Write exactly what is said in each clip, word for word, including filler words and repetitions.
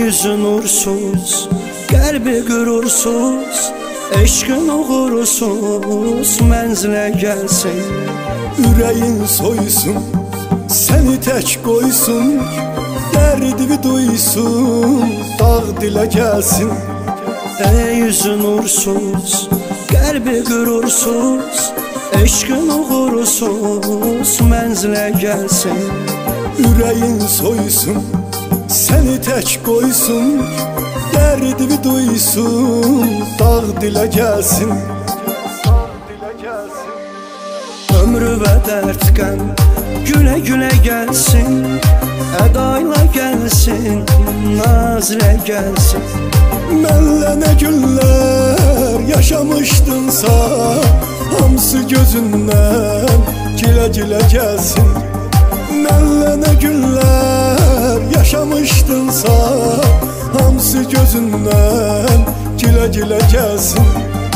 yüzün uğursuz, kalbi gurursuz, eşkin uğursuz mənzilə gəlsin. Ürəyin soysun, səni tək qoysun, dərdini duysun, dağ dilə gəlsin. Ey yüzün uğursuz, kalbi gurursuz, eşkin uğursuz mənzilə gəlsin. Ürəyin soysun, səni tək qoysun, dərdini duysun, dağ dilə gəlsin. Ömrü və dərd qəm gülə gülə gəlsin, ədayla gəlsin, nazilə gəlsin. Mənlə nə günlər yaşamışdınsa, hamısı gözündən gilə-gilə gəlsin. Mənlə nə günlər yaşamışdınsa, hamısı gözündən gilə-gilə gəlsin.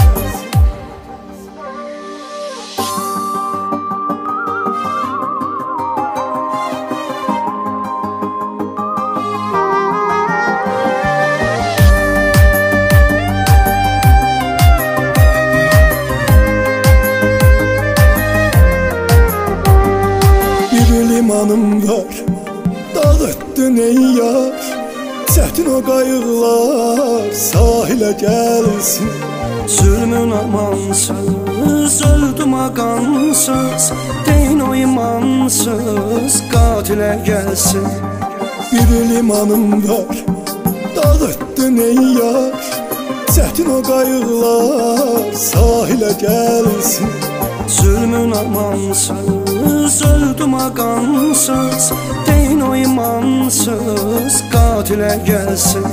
Limanım var, dağıtdın ey yar, çətin o qayıqlar sahilə gəlsin. Zülmün amansız, öldüm aqansız, deyin o imansız, qatilə gəlsin. Bir limanım var, dağıtdın ey yar, çətin o qayıqlar sahilə gəlsin. Zülmün amansız, öldüm aqansız, deyin o imansız, qatilə gəlsin.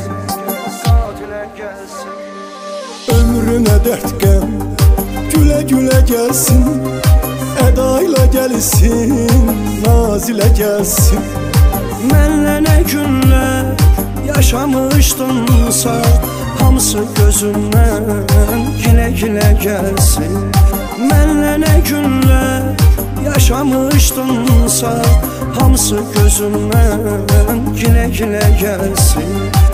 Ömrünə dərd qəm gülə-gülə gəlsin, ədayla gəlsin, nazilə gəlsin. Mənlə nə günlər yaşamışdınsa, hamısı gözündən gilə-gilə gəlsin. Mənlə nə günlər yaşamışdınsa, hamısı gözündən gilə-gilə gəlsin.